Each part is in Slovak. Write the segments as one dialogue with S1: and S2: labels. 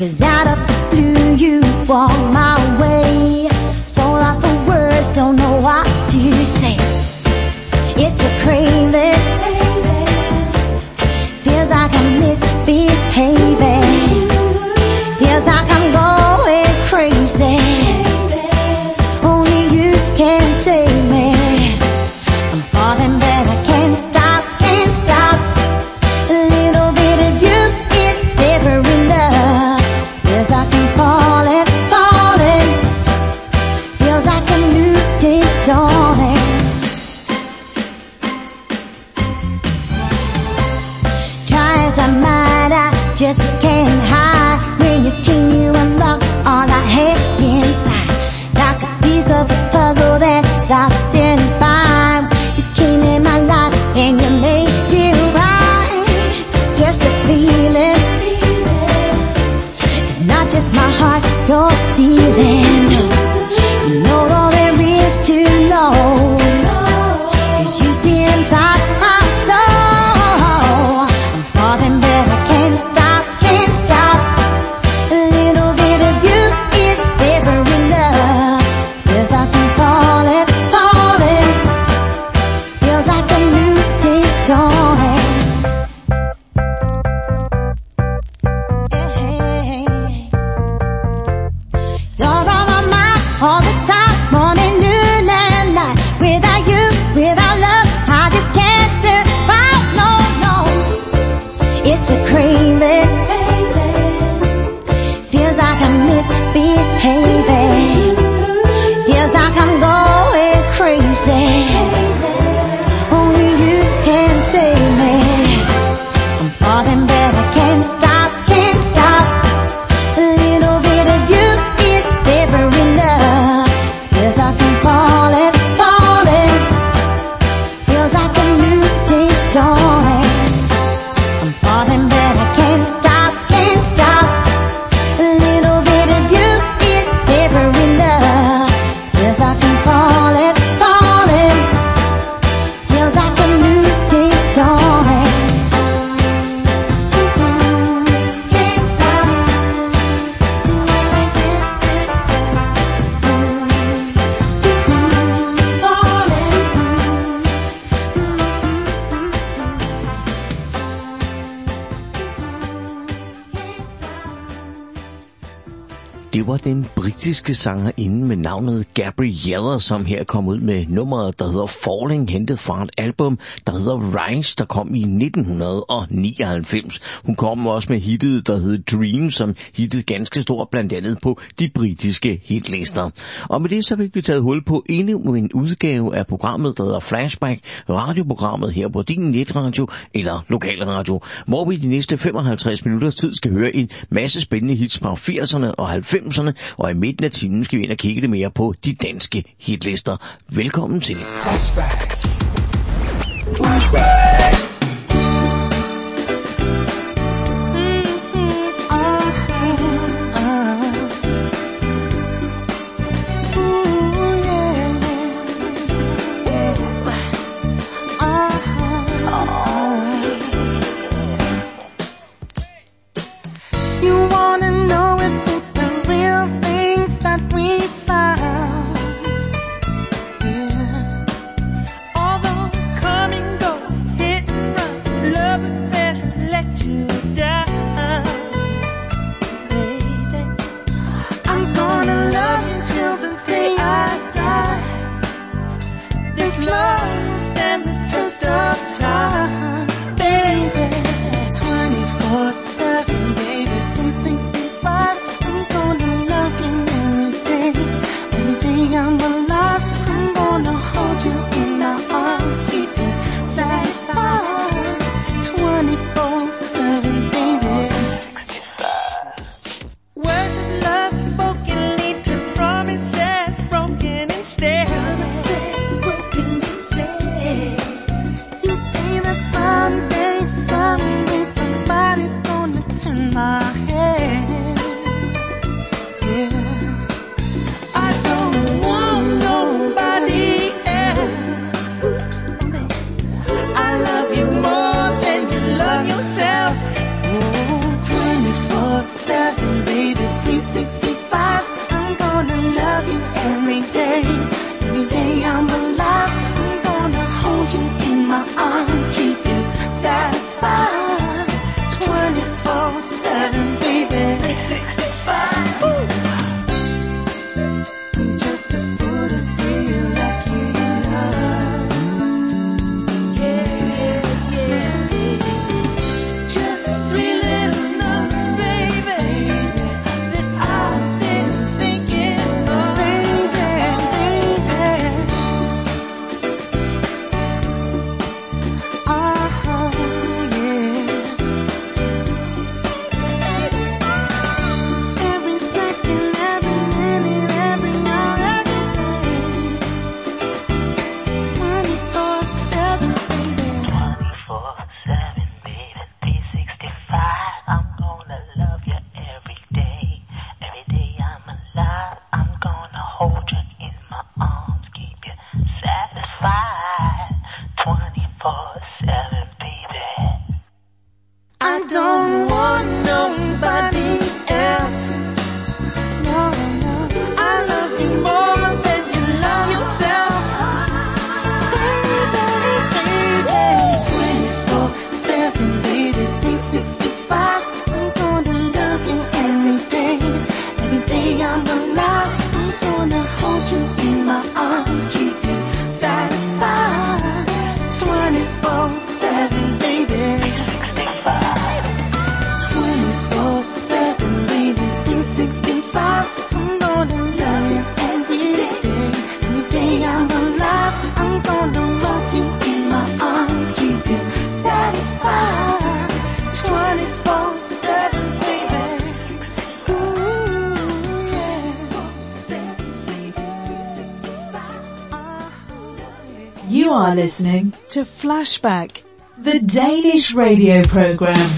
S1: 'Cause out of the blue you walk my way. So lost for words, don't know what to say. It's a craving, feels like I'm misbehaving, feels like I'm going crazy. Only you can save me. I'm falling but I can't stop, can't stop. A little bit of you is never enough. Feels like I'm falling, falling. Feels like a new day's dawning. Try as I might, I just can't hide. When you came, you unlocked all I had inside. Like a piece of a puzzle that's lost in time. You came in my life and you made it right. Just a feeling. It's not just my heart you're stealing. You know all there is to know. 'Cause you see inside my soul. I'm falling but I can't stop, can't stop. A little bit of you is never enough. Feels like I'm falling, falling. Feels like a new day's dawning. You're all on my all the time, morning, noon and night. Without you, without love, I just can't survive, no, no. It's a craving, feels like I'm misbehaving, feels like I'm going crazy. Only you can save me. I'm falling but I can't stop, can't stop. A little bit of you is never enough. Feels like I'm falling, falling. Feels like a new day's dawning. I'm falling but I can't stop, can't stop. A little bit of you is never enough. Feels like I'm falling, falling. Feels like a new day's dawning. Can't stop.
S2: Det var den britiske sangerinde med navnet Gabriella, som her kom ud med nummeret, der hedder Falling, hentet fra et album, der hedder Rise, der kom i 1999. Hun kom også med hittet, der hedder Dream, som hittede ganske stort, blandt andet på de britiske hitlister. Og med det så fik vi taget hul på endnu en udgave af programmet, der hedder Flashback, radioprogrammet her på din netradio eller lokalradio, hvor vi de næste 55 minutters tid skal høre en masse spændende hits fra 80'erne og 90'erne, og i midten af timen skal vi ind og kigge lidt mere på de danske hitlister. Velkommen til.
S3: Flashback. Flashback.
S4: Broken instead.
S3: You are listening to Flashback, the Danish radio program.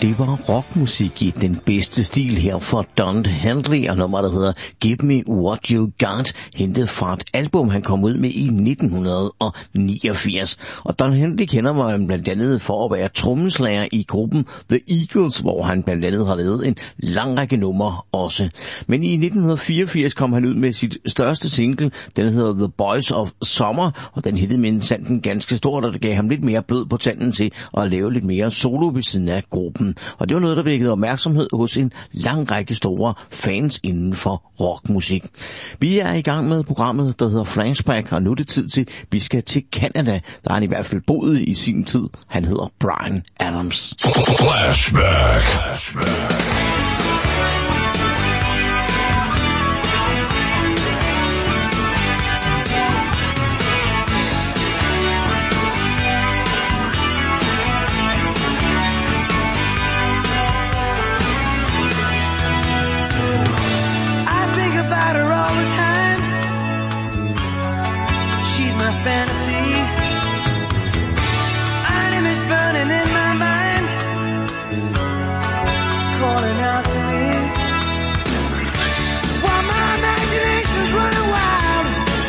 S2: Det var rockmusik i den bedste stil her for Don Henley, og nummer, der hedder Give Me What You Got, hentet fra et album, han kom ud med i 1989. Og Don Henley kender man blandt andet for at være trommeslager i gruppen The Eagles, hvor han blandt andet har lavet en lang række numre også. Men i 1984 kom han ud med sit største single, den hedder The Boys of Summer, og den hittede mindsanden ganske stort, og det gav ham lidt mere blød på tanden til at lave lidt mere solo ved siden af gruppen. Og det var noget, der vækkede opmærksomhed hos en lang række store fans inden for rockmusik. Vi er i gang med programmet, der hedder Flashback, og nu er det tid til, vi skal til Canada. Der har han i hvert fald boet i sin tid. Han hedder Bryan Adams.
S4: Flashback.
S5: Fantasy, an image burning in my mind, calling out to me, while my imagination's running wild.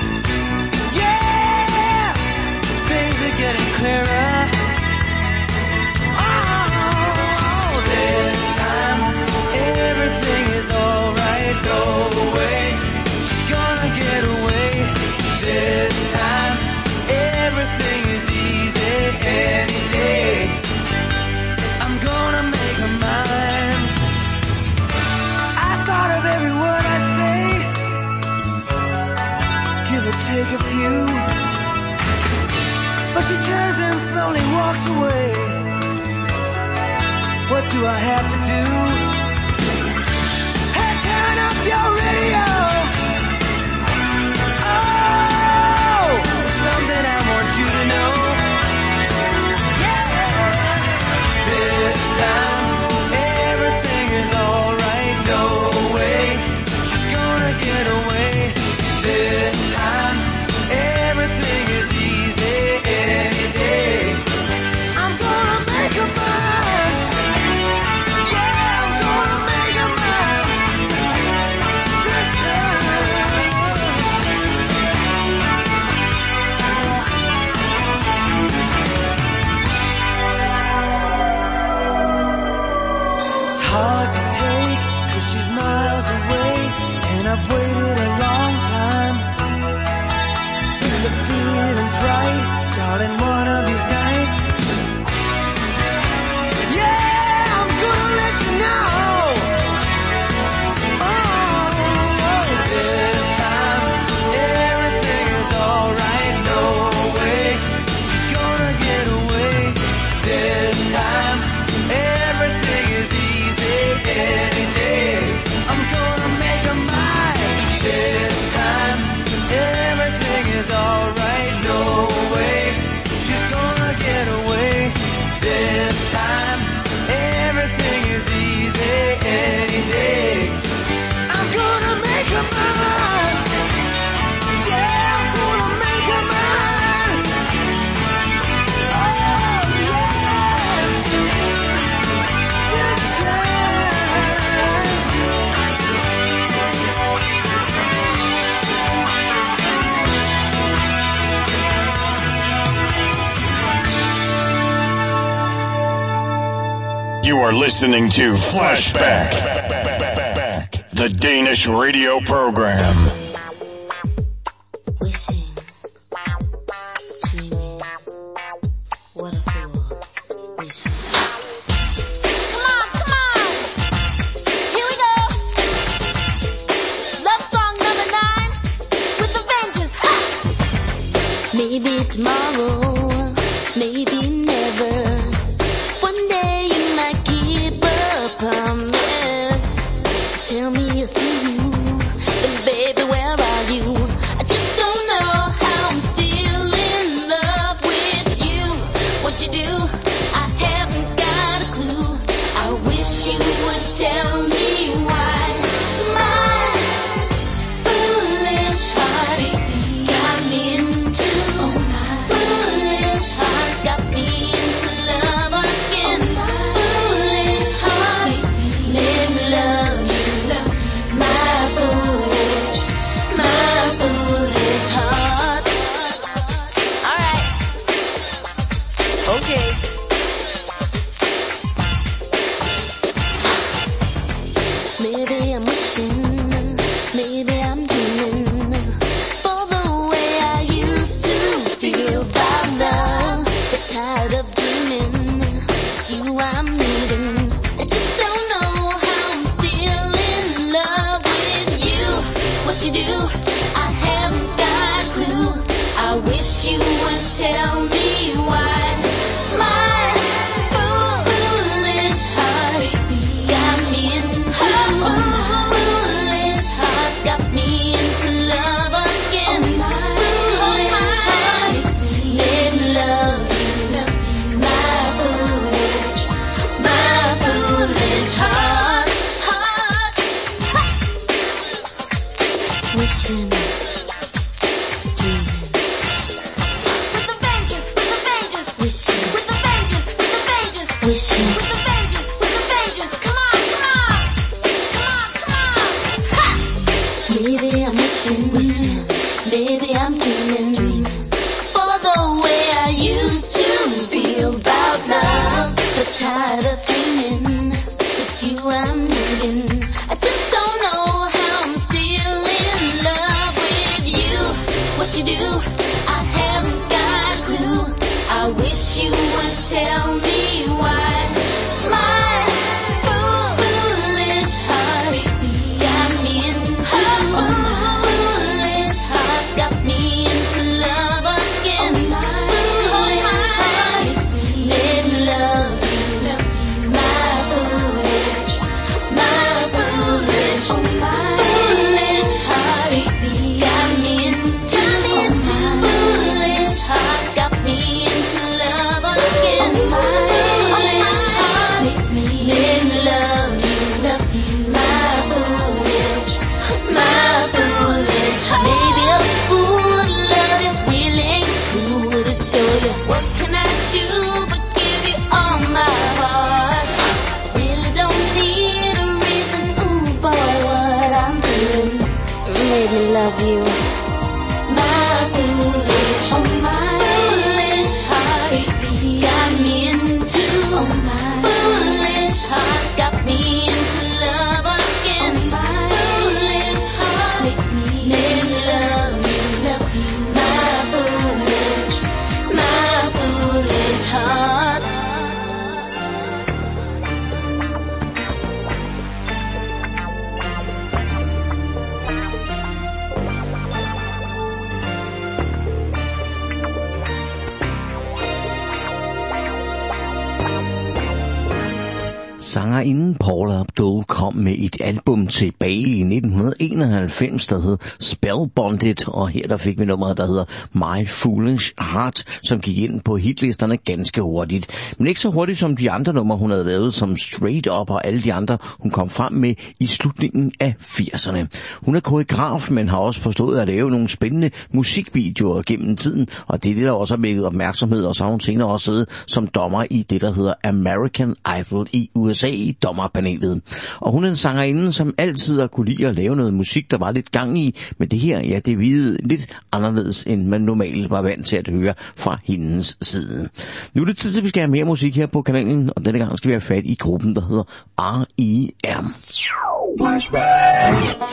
S5: Yeah, things are getting clearer. Oh, this time everything is alright. No way, she's gonna get away. This time everything is easy any day. I'm gonna make her mine. I thought of every word I'd say, give or take a few, but she turns and slowly walks away. What do I have to do? Hey, turn up your radio. Something I want you to know. Yeah. This time everything is alright. No way she's gonna get away. This time everything is easy any day. I'm gonna make her mine. Yeah, I'm gonna make her mine. This time. Hard to take, 'cause she's miles away, and I've waited a long time. If the feeling's right, darling, one of these nights, yeah, I'm gonna let you know. Oh, this time everything is alright. No way she's gonna get away. This time everything is any day. I'm gonna make her mine. This time everything is alright. No way she's gonna get away. This time everything is easy any day. I'm gonna make her mine. Yeah, I'm gonna make her mine. Oh yeah. This time.
S4: You are listening to Flashback, the Danish radio program.
S1: Wishing, dreaming, what a fool, wishing. Come on, here we go. Love song number 9, with a vengeance, ha! Maybe tomorrow, maybe never. One day you might keep a promise. Tell me you see you, but baby, where are you? I just don't know how I'm still in love with you. What you do, I haven't got a clue. I wish you would tell me why. My foolish heart got me into foolish
S6: needing. I just don't know how I'm still in love with you. What you do, I haven't got a clue. I wish you would tell me why. My foolish heart got me into foolish heart got me into love again. Foolish heart made me love you. My foolish heart. Wishing, dreaming. With a vengeance, wishing. With a vengeance, wishing. With a vengeance, come on. Ha! Maybe I'm wishing. Maybe I'm dreaming. For the way I used to feel about love. But tired of dreaming. It's you I'm needing. I just don't know how I'm still in love with you. What you do, I haven't got a clue. I wish you would tell me why. My foolish heart got me into foolish heart got me into love again. Foolish heart made me love you. My foolish heart got me into foolish heart got me into love again. Foolish heart made me love you. My foolish heart. Maybe a fool love you really cool to show you. What can I do but give you all my heart? Really don't need a reason, ooh boy, what I'm doing made me love you. My foolish heart got me into foolish heart got me into love again. Foolish heart made me love you. My foolish heart.
S2: Sangerinden Paula Abdul kom med et album tilbage i 1991, der hed Spellbonded, og her der fik vi nummeret, der hedder My Foolish Heart, som gik ind på hitlisterne ganske hurtigt. Men ikke så hurtigt som de andre numre, hun havde lavet, som Straight Up og alle de andre, hun kom frem med i slutningen af 80'erne. Hun er koreograf, men har også forstået at lave nogle spændende musikvideoer gennem tiden, og det er det, der også har vækket opmærksomhed, og så har hun senere også siddet som dommer i det, der hedder American Idol i USA i dommerpanelet. Og hun er en sangerinde, som altid har kunne lide at lave noget musik, der var lidt gang i, men det her, ja, det virkede lidt anderledes, end man normalt var vant til at høre fra hendes side. Nu er det tid til, at vi skal have mere musik her på kanalen, og denne gang skal vi have fat i gruppen, der hedder R.E.M.
S4: Flashback.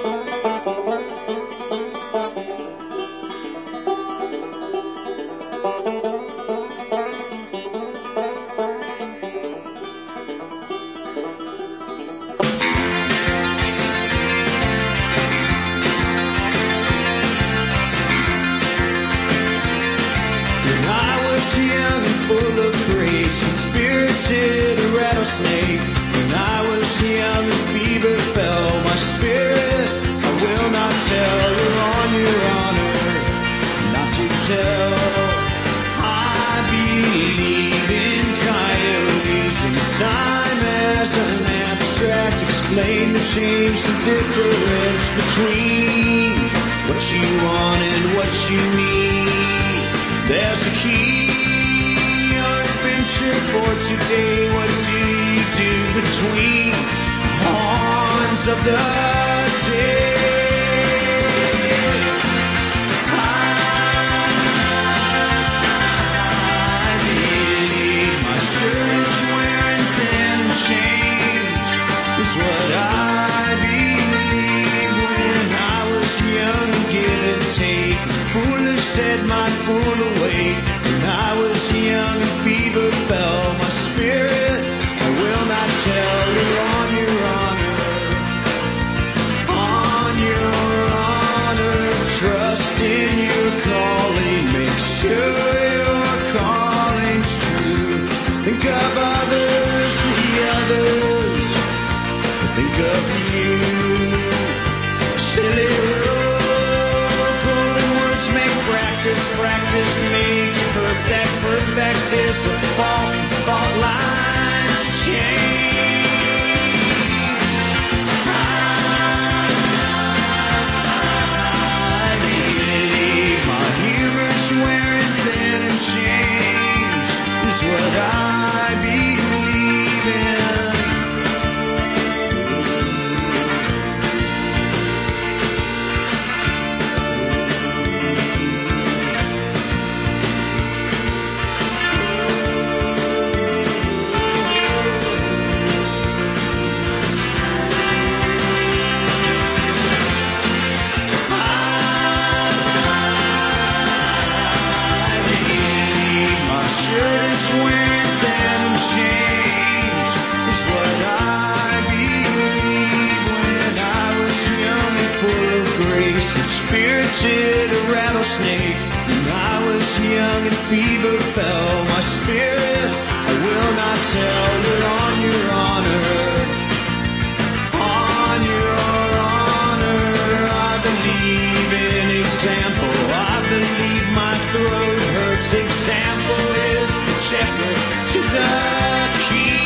S5: Spirited a rattlesnake. When I was young and fever fell my spirit. I will not tell. You're on your honor not to tell. I believe in coyotes and time as an abstract. Explain the change, the difference between what you want and what you need. There's a key for today. What do you do between horns of the day? I believe my shirt is wearing thin change is what I believe. When I was young, give and take, foolish said my fool away. When I was young and fever fell my spirit, I
S7: spirited a rattlesnake. When I was young and fever fell, my spirit I will not tell, but on your honor, on your honor, I believe in example. I believe my throat hurts. Example is the checker to the key.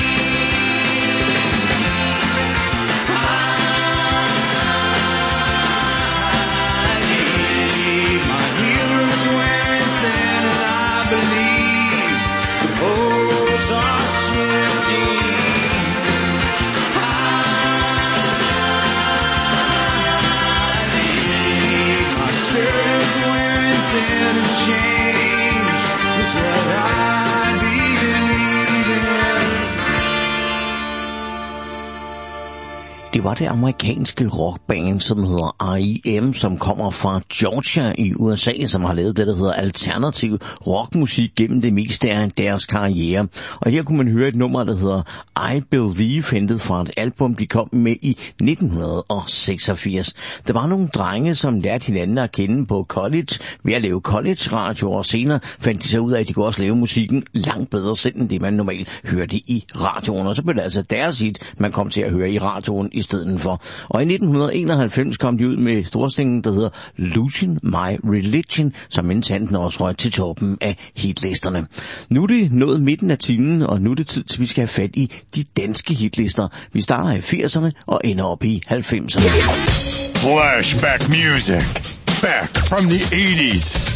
S2: Det var det amerikanske rockband, som hedder R.E.M., som kommer fra Georgia i USA, som har lavet det, der hedder alternativ rockmusik gennem det meste af deres karriere. Og her kunne man høre et nummer, der hedder I Believe, hentet fra et album, de kom med i 1986. Der var nogle drenge, som lærte hinanden at kende på college ved at lave college-radio, og senere fandt de så ud af, at de kunne også lave musikken langt bedre selv, end det man normalt hørte i radioen. Og så blev det altså deres hit, man kom til at høre i radioen i stedet for. Og i 1991 kom de ud med storslingen, der hedder Losing My Religion, som indtil også røg til toppen af hitlisterne. Nu er det nået midten af timen, og nu er det tid til, vi skal have fat i de danske hitlister. Vi starter i 80'erne og ender op i 90'erne.
S4: Flashback music. Back from the 80s.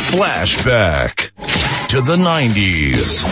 S4: Flashback to the 90s.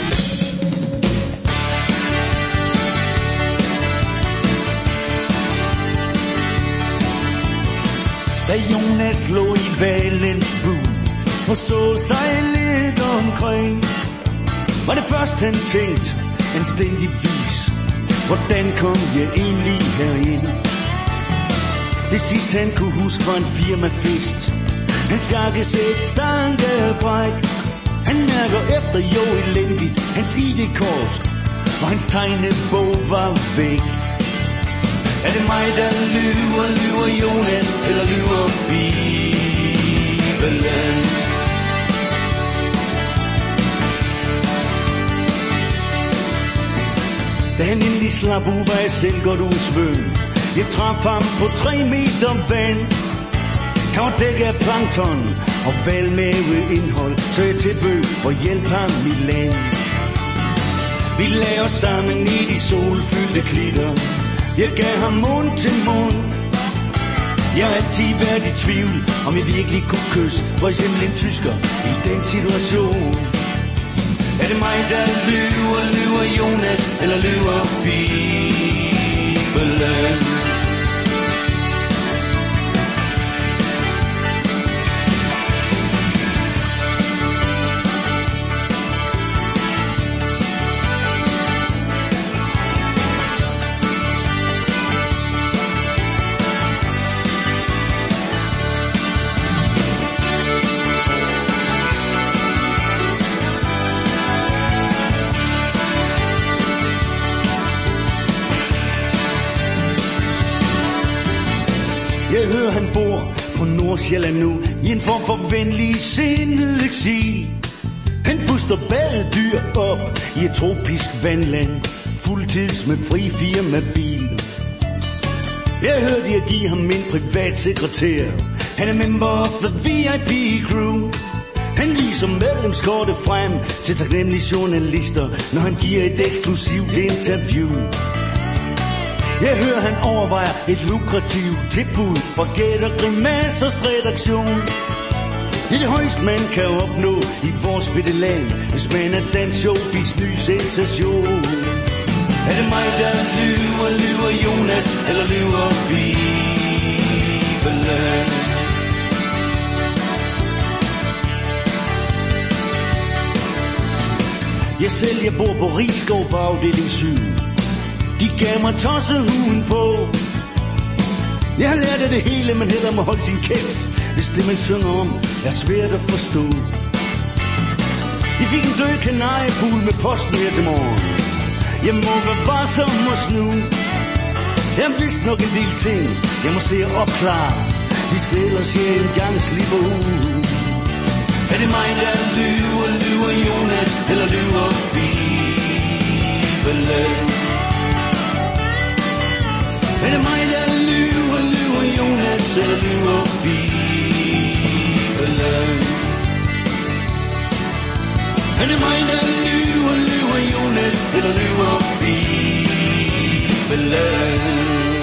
S8: Da Jonas lå i valens bud og så sig lidt omkring, var det først han tænkte anstændigvis, hvordan kom jeg egentlig herind? Det sidste han kunne huske var en firmafest. Hans jakkesæt stankebræk. Han mærker efter jo elendigt. Hans ID-kort og hans tegnebog var væk. Er det mig der lyver Jonas, eller lyver Bibelen? Da han endelig slap ud, var jeg selv godt ud svømme. Jeg traf ham på 3 meter vand. Han var dækket af plankton og valmæveindhold, så jeg tilbød at hjælpe ham i land. Vi lagde os sammen i de solfyldte klitter. Jeg gav ham mund til mund. Jeg har altid været i tvivl, om jeg virkelig kunne kysse for eksempel en tysker i den situation. Er det mig, der lyver Jonas, eller lyver Bibelen? Jeg hører, han bor på Nordsjælland nu, i en form for venlig sindet eksil. Han puster badedyr op i et tropisk vandland, fuldtids med fri firmabil. Jeg hørte at give ham min privatsekretær. Han er member of the VIP crew. Han viser medlemskortet frem til taknemmelige journalister, når han giver et eksklusivt interview. Jeg hører, han overvejer et lukrativt tilbud fra Gæt og Grimasers redaktion. Det er det højst, man kan opnå i vores bitte land, hvis man er dansk showbiz ny sensation. Er det mig, der lyver Jonas, eller lyver Bibelen? Jeg bor på Rigskov på afdeling 7. De gav mig tossehuen på. Jeg har lært af det hele, men heller må holde sin kæft, hvis det man synger om er svært at forstå. De fik en død kanariefugl med posten her til morgen. Jeg må være varsom og snu. Jeg har vist nok en lille ting, jeg må se at opklare. De sælger sig engang slipper ud. Er det mig, der lyver Jonas, eller lyver Bibelen? Er det mig, der lyver Jonas, eller lyver Bibelen? Er det mig, der lyver Jonas, eller lyver Bibelen?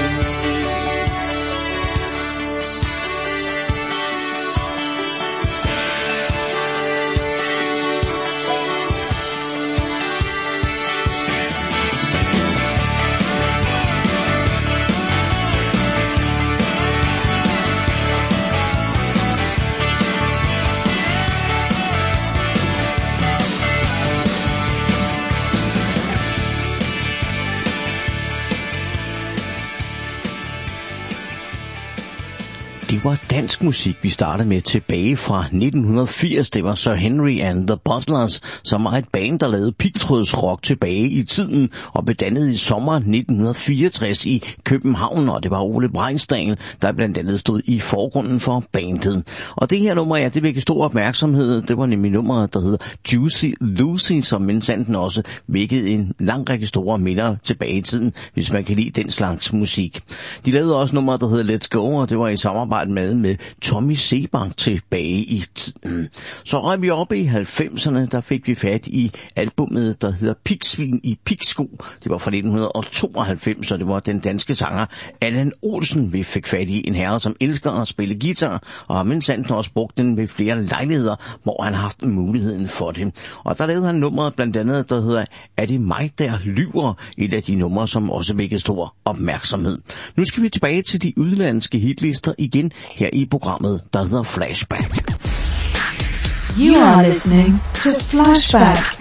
S2: Det var dansk musik, vi startede med tilbage fra 1980. Det var Sir Henry and the Butlers, som var et band, der lavede pigtrådsrock tilbage i tiden og blev dannet i sommeren 1964 i København, og det var Ole Brejnsdal, der blandt andet stod i forgrunden for bandet. Og det her nummer, ja, det vækkede stor opmærksomhed. Det var nemlig nummeret, der hedder Juicy Lucy, som mindsanden også vækkede en lang række store minder tilbage i tiden, hvis man kan lide den slags musik. De lavede også nummeret, der hedder Let's Go, og det var i samarbejde samarbejdet med Tommy Sebak tilbage i tiden. Så røg vi op i 90'erne, der fik vi fat i albummet, der hedder Pigsvin i Pigsko. Det var fra 1992, og det var den danske sanger Allan Olsen, vi fik fat i. En herre, som elsker at spille guitar, og har mindst også brugt den ved flere lejligheder, hvor han har haft muligheden for det. Og der lavede han nummeret blandt andet, der hedder Er det mig, der lyver? Et af de numre, som også vækkede stor opmærksomhed. Nu skal vi tilbage til de udlandske hitlister igen her i programmet, der hedder Flashback.
S3: You are listening to Flashback.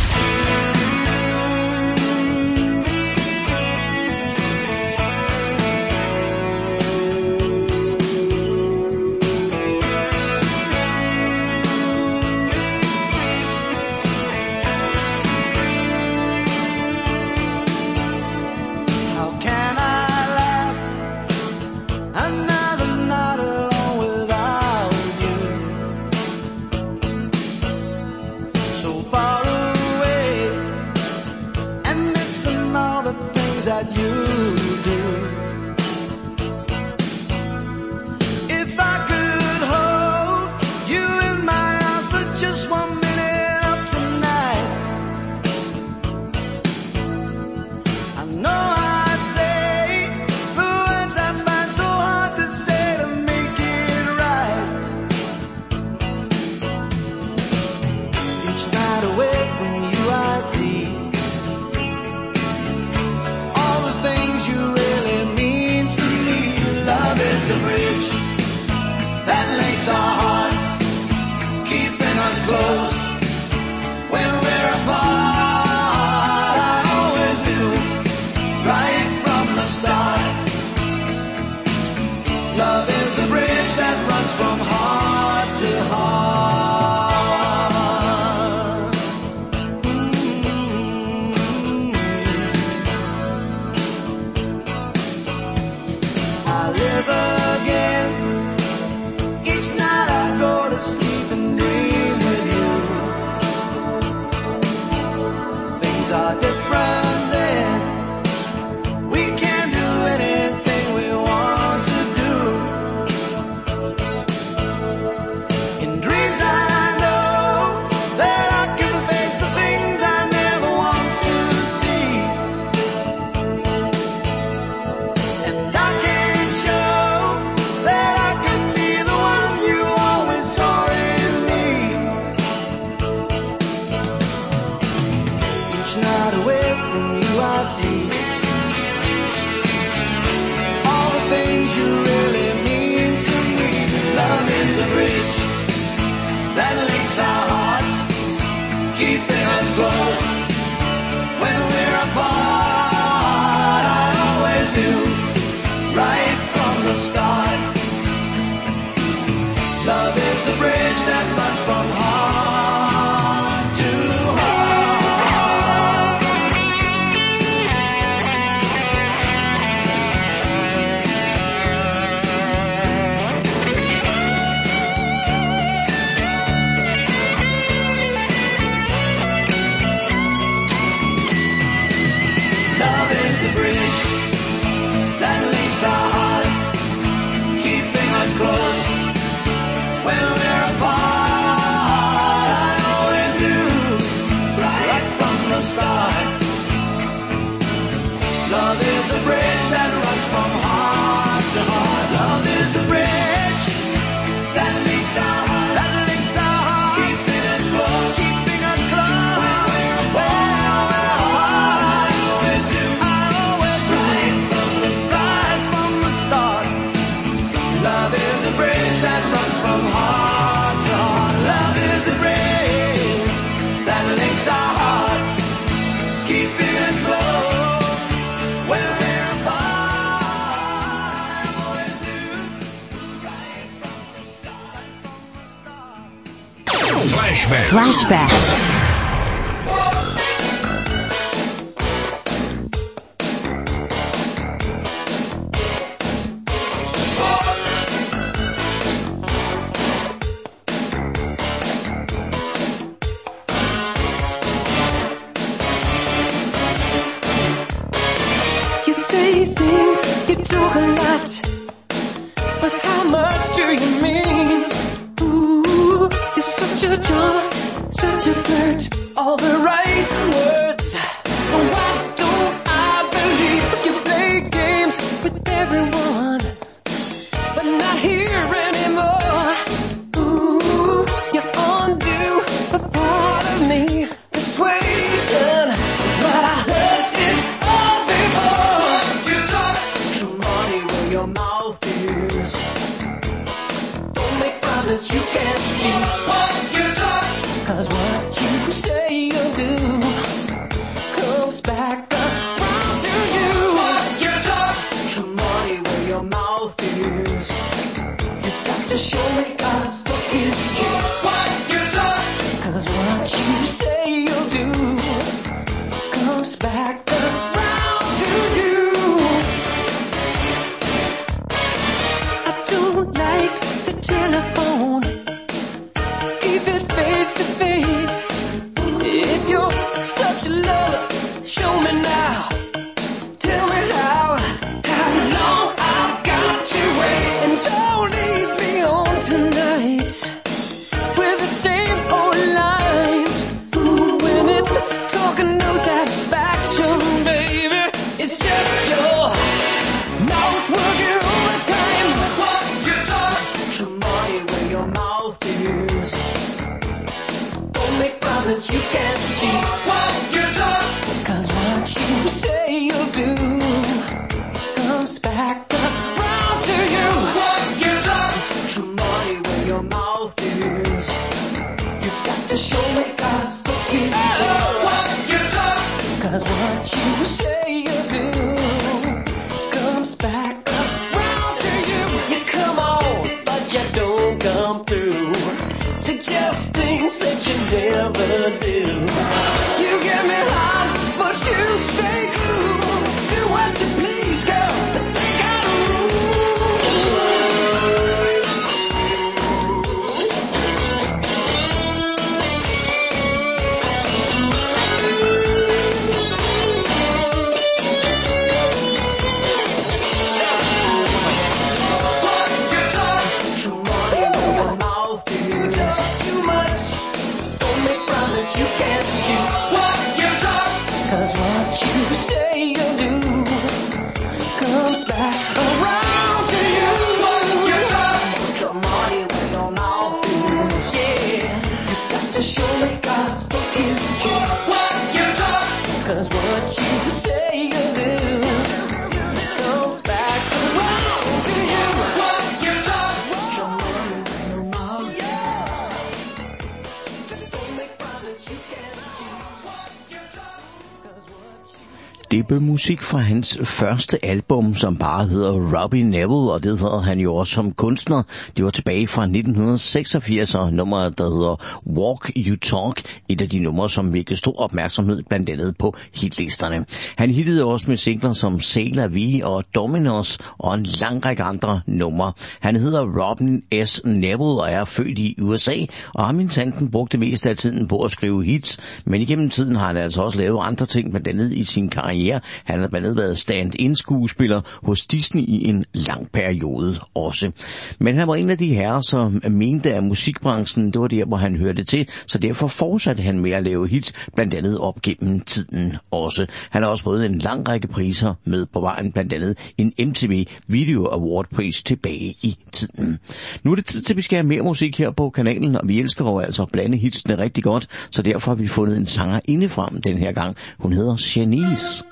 S1: Flashback.
S9: You say things, you talk a lot, but how much
S5: you mean. Ooh, you're such a joy, such a flirt, all the right words. So why don't I believe you play games with everyone, but not here anymore? Ooh, you undo a part of me, persuasion, but I heard it all before. You talk your money where your mouth is. Don't make promises you can't keep. What you talk, 'cause what you say you'll do comes back around to you. What you talk your money where your mouth is. You've got to show me God's book is cheap. What you talk, 'cause what you say you'll do comes back around to you. I don't like the telephone, keep it face to face. If you're such a lover, show me now. Tell me how long I've got to wait. And don't leave me on tonight with the same old lines. Ooh, when it's talking no satisfaction, baby, it's just your mouth working overtime. What you talk, your money where your mouth is. Don't make promises you can't keep. What you talk, 'cause what you say you'll do comes back around to you. What you talk, your money where your mouth is. You've got to show me God's book is cheap. What you talk, 'cause what you say you'll do comes back around to you. You come on, but you don't come through. Suggest things that you never do. You get me hot, but you stay cool. Do what you please, girl, but they got a What you talk, your money where your mouth is. You talk too much, don't make promises you can't keep. What you talk, 'cause what you say you'll do comes back around to you. What you talk, your money where your mouth is. Yeah, you've got to show me God's book is cheap. What you talk, 'cause what you say you'll do comes back around to you. What you talk, your money where your mouth is. Don't make promises you can't keep. What you talk, 'cause what you
S2: Det blev musik fra hans første album, som bare hedder Robbie Nevil, og det hedder han jo også som kunstner. Det var tilbage fra 1986, og nummeret, der hedder Walk You Talk, et af de numre, som virkede stor opmærksomhed blandt andet på hitlisterne. Han hittede også med singler som C'est la vie og Dominos og en lang række andre numre. Han hedder Robin S. Nevil og er født i USA, og har minsanten brugt det meste af tiden på at skrive hits, men igennem tiden har han altså også lavet andre ting, blandt andet i sin karriere. Han har blandt andet været stand-in skuespiller hos Disney i en lang periode også. Men han var en af de herrer, som mente, at musikbranchen, det var der, hvor han hørte til, så derfor fortsatte han med at lave hits, blandt andet op gennem tiden også. Han har også fået en lang række priser med på vejen, blandt andet en MTV Video Award pris tilbage i tiden. Nu er det tid til, at vi skal have mere musik her på kanalen, og vi elsker jo altså at blande hitsene rigtig godt, så derfor har vi fundet en sanger indefrem den her gang. Hun hedder Shanice.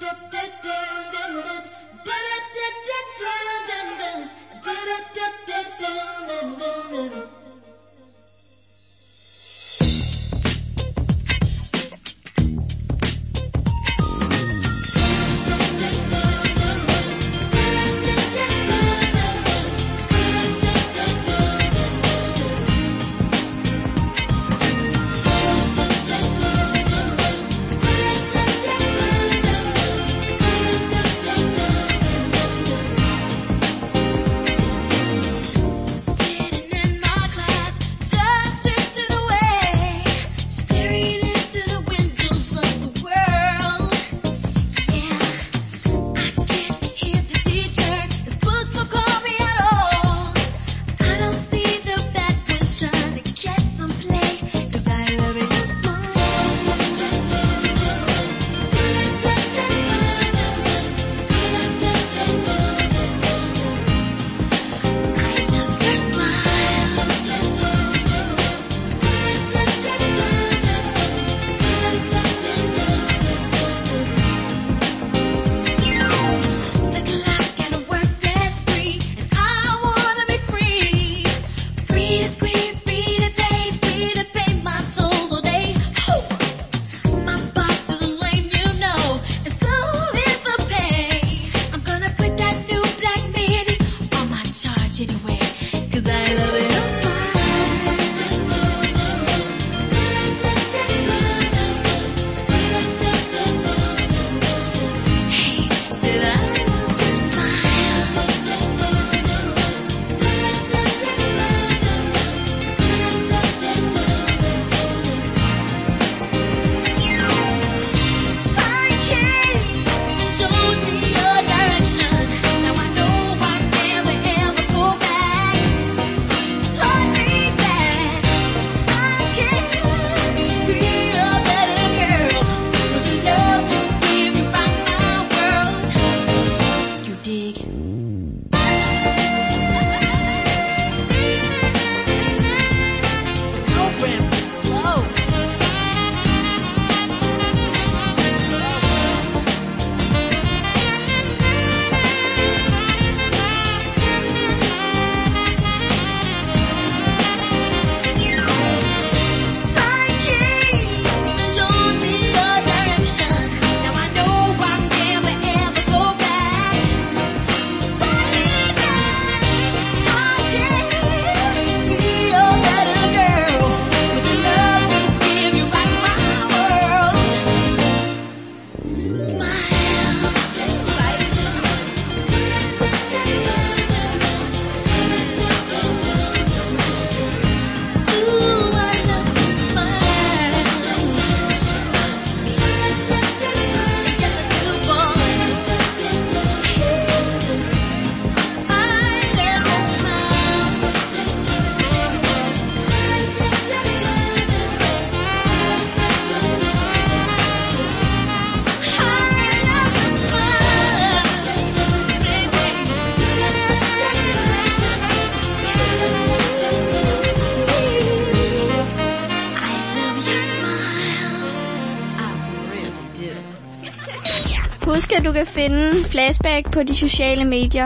S9: Husk, at du kan finde Flashback på de sociale medier.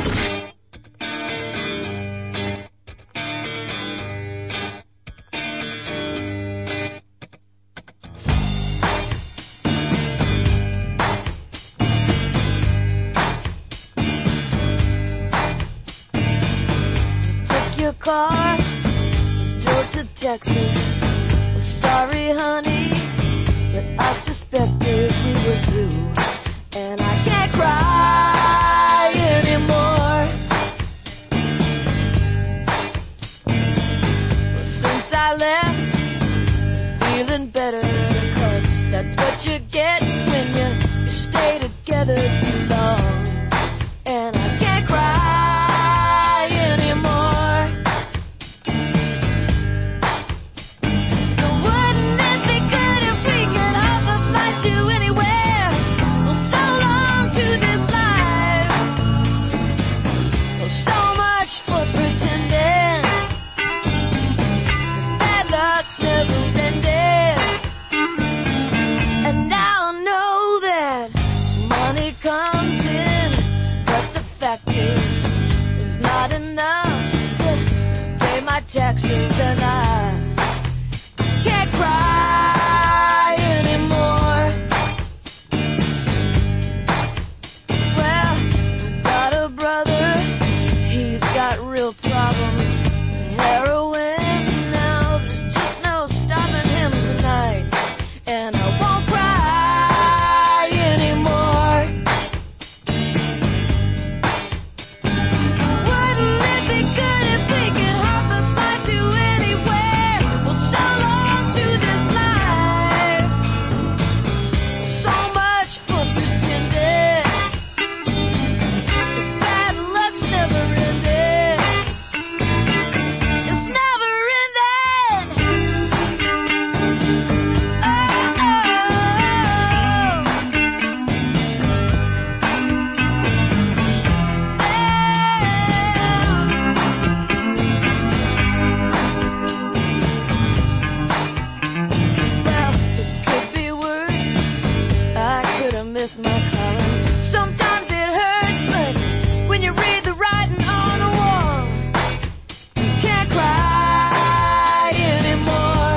S10: Your car, drove to Texas. Sorry, honey, but I suspected we were through, and I can't cry anymore. Well, since I left, feeling better, 'cause that's what you get when you stay together too long, and I can't cry anymore. Taxes, and I can't cry anymore. Well, I got a brother, he's got real problems. Heroin, now there's just no stopping him tonight, and I won't cry anymore. Wouldn't it be good if we could hop a flight to anywhere? Well, so long to this life. So much for pretending, 'cause bad luck's never ending. It's never ending. Well, it could be worse. I could have missed my calling. Sometimes it hurts, but when you read the writing on the wall, you can't cry anymore.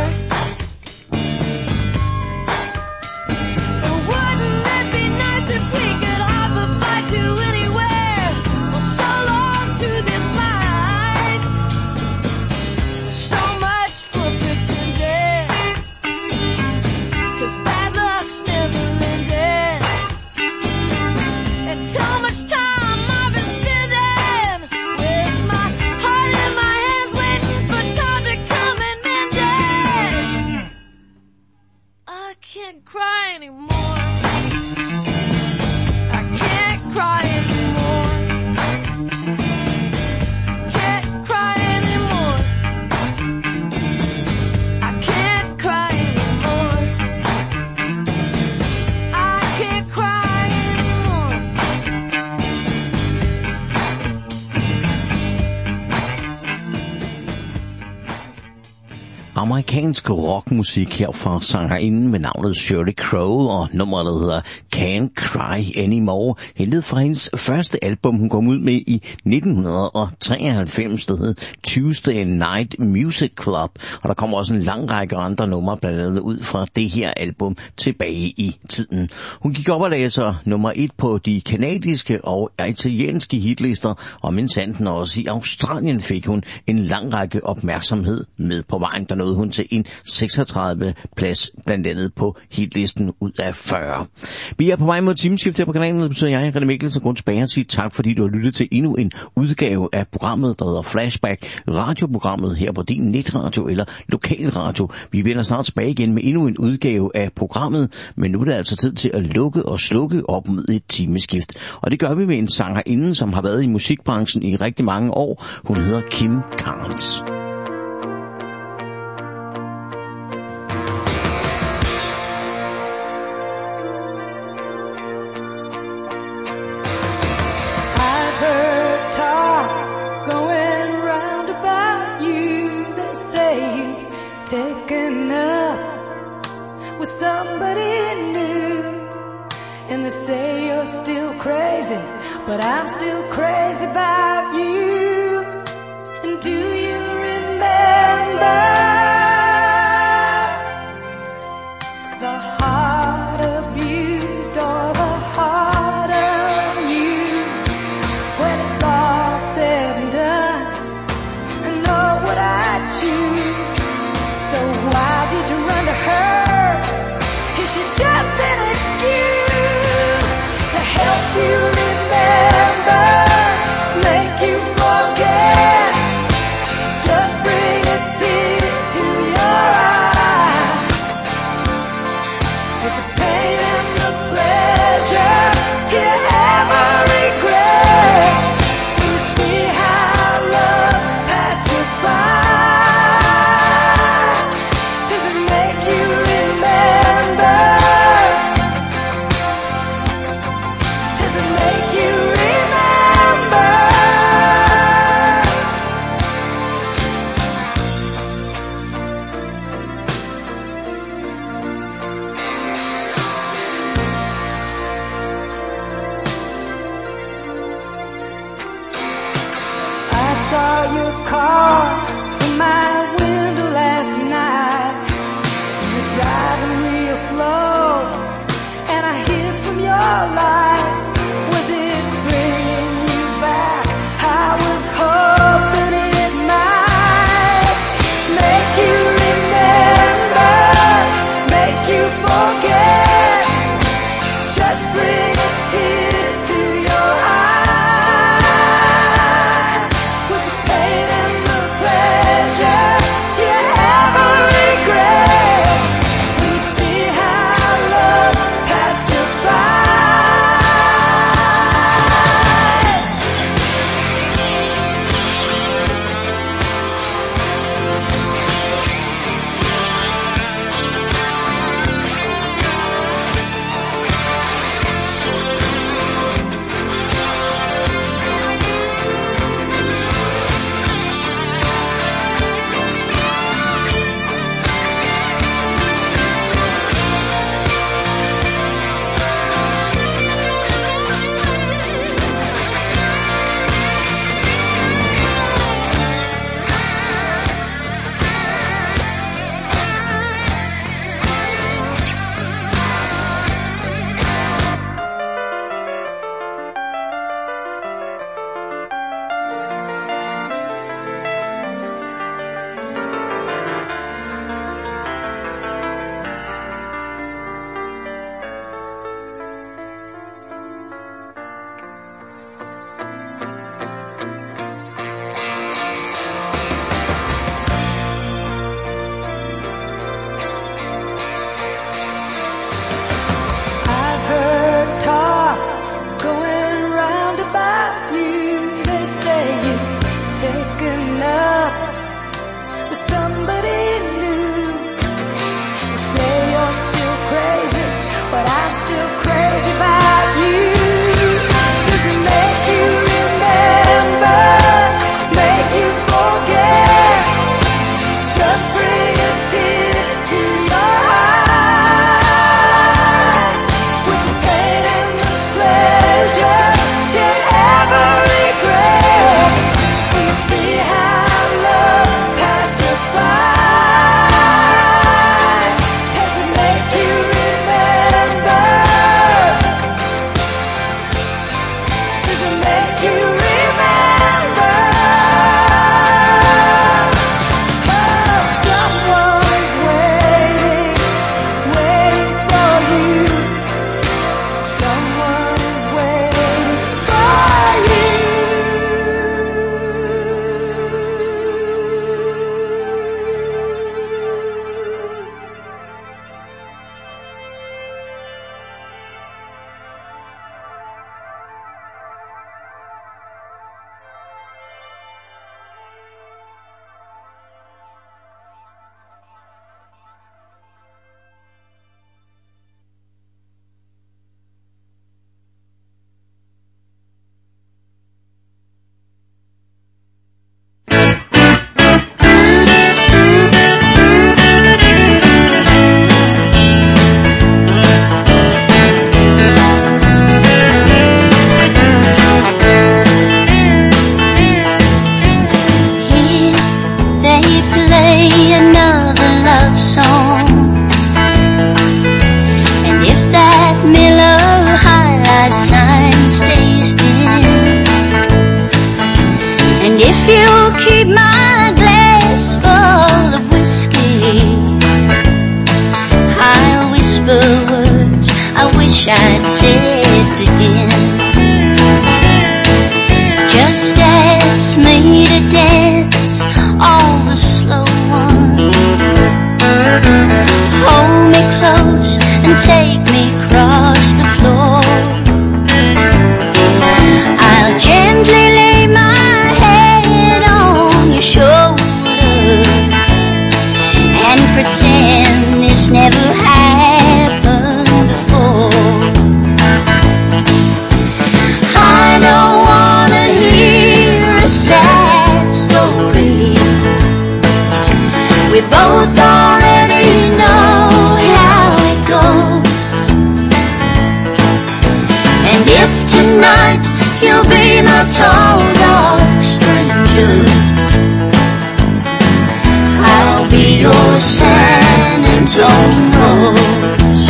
S10: Wouldn't it be nice if we could hop a flight to anywhere? Well, so long to this life. So much for pretending, 'cause bad luck's never ending. And too much time I've been spending with my heart in my hands, waiting for time to come and mend it. I can't cry anymore. I can't cry anymore. Can't cry anymore. I can't cry anymore. I can't cry anymore.
S2: Amerikansk rockmusik her fra sangerinden med navnet Shirley Crow, og nummeret, der hedder Can't Cry Anymore, hentet fra hendes første album, hun kom ud med i 1993, der hed Tuesday Night Music Club, og der kommer også en lang række andre numre, blandt andet ud fra det her album tilbage i tiden. Hun gik op og lagde sig nummer 1 på de kanadiske og italienske hitlister, og mindsanden også i Australien fik hun en lang række opmærksomhed med på vejen. Der nåede hun til en 36. plads, blandt andet på hitlisten ud af 40. Vi er på vej mod timeskift her på kanalen, det betyder jeg, René Mikkelsen, går tilbage og siger tak, fordi du har lyttet til endnu en udgave af programmet, der hedder Flashback, radioprogrammet her på din netradio eller lokalradio. Vi vender snart tilbage igen med endnu en udgave af programmet, men nu er det altså tid til at lukke og slukke op mod et timeskift. Og det gør vi med en sangerinde, som har været i musikbranchen i rigtig mange år. Hun hedder Kim Carnes.
S10: Taken up with somebody new, and they
S5: say you're still crazy, but I'm still crazy about you. And do you remember the heart abused or the heart unused? When it's all said and done, I know what I choose. So why did you run to her? Is she just an excuse to help you remember, make you forget? Just bring a tear to your eye. With the pain and the pleasure, do you ever regret? When you see how love passed you by, does it make you remember? Does it make you remember? I saw your car from my window last night. You're driving real slow, and I hear from your lights. Was it bringing you back? I was hoping it might make you remember, make you forget. Just bring a tear to your eye. With the pain and the pleasure,
S6: play another love song. And if that Miller High Life sign stays dim, and if you keep my glass full of whiskey, I'll whisper words I wish I'd said to him. Just ask me to dance all the slow ones. Hold me close and take me across the floor. I'll gently lay my head on your shoulder and pretend this never happened before. I don't wanna hear a sad story. We both already know how it goes. And if tonight you'll be my tall dark stranger, I'll be your San Antone rose.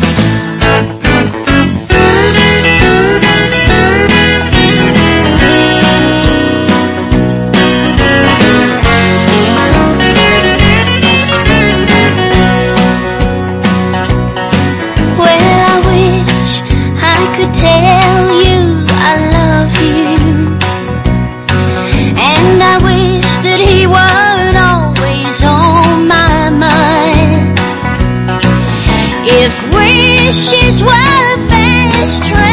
S6: Tell you I love you, and I wish that he weren't always on my mind. If wishes were fast trains,